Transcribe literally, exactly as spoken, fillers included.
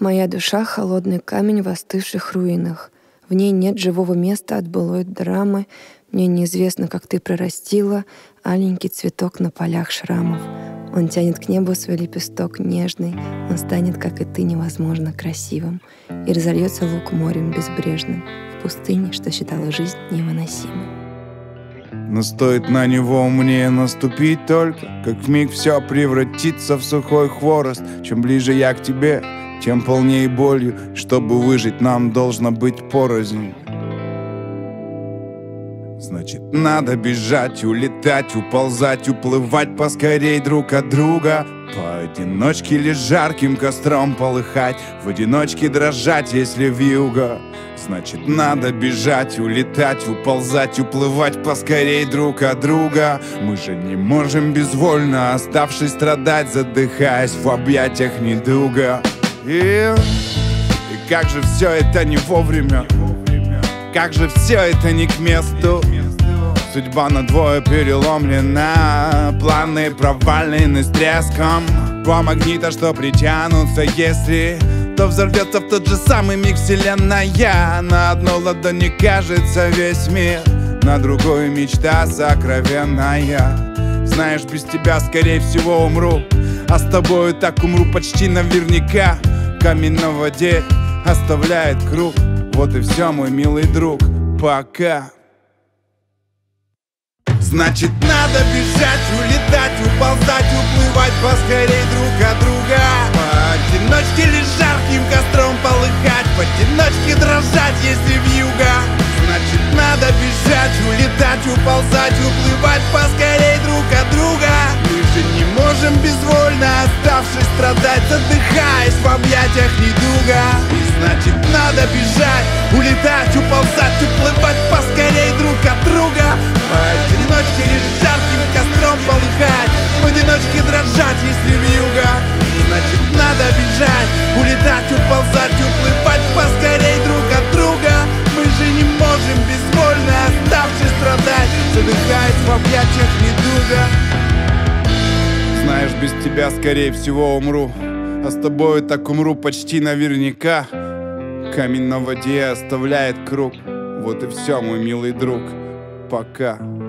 Моя душа — холодный камень в остывших руинах. В ней нет живого места от былой драмы. Мне неизвестно, как ты прорастила аленький цветок на полях шрамов. Он тянет к небу свой лепесток нежный. Он станет, как и ты, невозможно красивым. И разольется лук морем безбрежным в пустыне, что считала жизнь невыносимой. Но стоит на него мне наступить только, как вмиг все превратится в сухой хворост. Чем ближе я к тебе, тем полнее болью. Чтобы выжить, нам должно быть порознь. Значит, надо бежать, улетать, уползать, уплывать поскорей друг от друга. Поодиночке или жарким костром полыхать, в одиночке дрожать, если вьюга. Значит, надо бежать, улетать, уползать, уплывать поскорей друг от друга. Мы же не можем безвольно, оставшись страдать, задыхаясь в объятиях недуга. И, и как же все это не вовремя, как же все это не к месту. Судьба надвое переломлена, планы провалены с треском. Два магнита, что притянутся, если то взорвется в тот же самый миг вселенная. На одной ладони кажется весь мир, на другой мечта сокровенная. Знаешь, без тебя скорее всего умру, а с тобою так умру почти наверняка. Камень на воде оставляет круг. Вот и все, мой милый друг, пока. Значит, надо бежать, улетать, уползать, уплывать поскорей друг от друга. Поодиночке или жарким костром полыхать, поодиночке дрожать, если вьюга. Значит, надо бежать, улетать, уползать, уплывать поскорей друг от друга. Мы же не можем безвольно, оставшись страдать, задыхаясь в объятиях недуга. Значит, надо бежать, улетать, уползать, уплывать поскорей друг от друга. Поодиночке или жарким костром полыхать, в одиночке дрожать, если вьюга. Значит, надо бежать, улетать, уползать, уплывать поскорей друг от друга. Мы же не можем безвольно, оставшись страдать, задыхаясь в объятиях недуга. Знаешь, без тебя скорее всего умру, а с тобою так умру почти наверняка. Камень на воде оставляет круг. Вот и все, мой милый друг, пока.